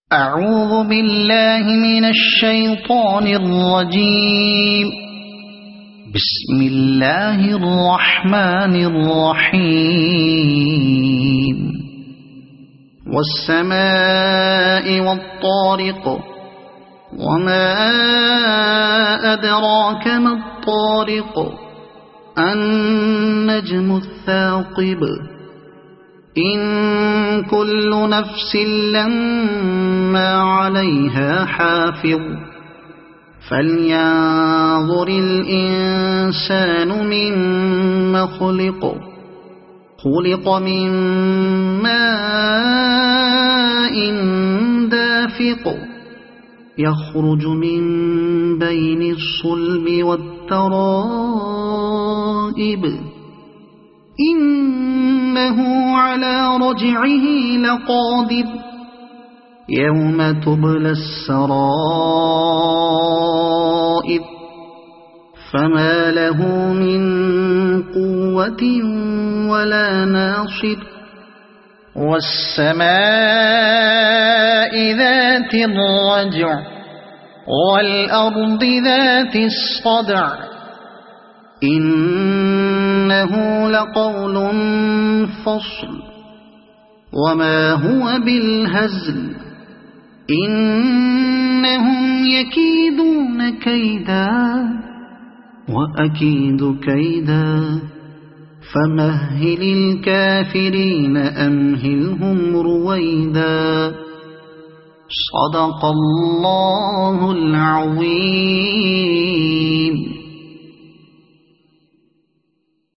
أعوذ بالله من الشيطان الرجيم. بسم الله الرحمن الرحيم. والسماء والطارق وما أدراك ما الطارق النجم الثاقب إن كل نفس لما عليها حافظ فلينظر الإنسان مما خلق من ماء دافق يخرج من بين الصلب والترائب إنه على رجعه لقادر يوم تبلى السرائر فما له من قوة ولا ناصر. والسماء ذات الرجع والأرض ذات الصدع إنه لقول فصل وما هو بالهزل إنهم يكيدون كيدا وأكيد كيدا فمهل الكافرين أمهلهم رويدا. صدق الله العظيم.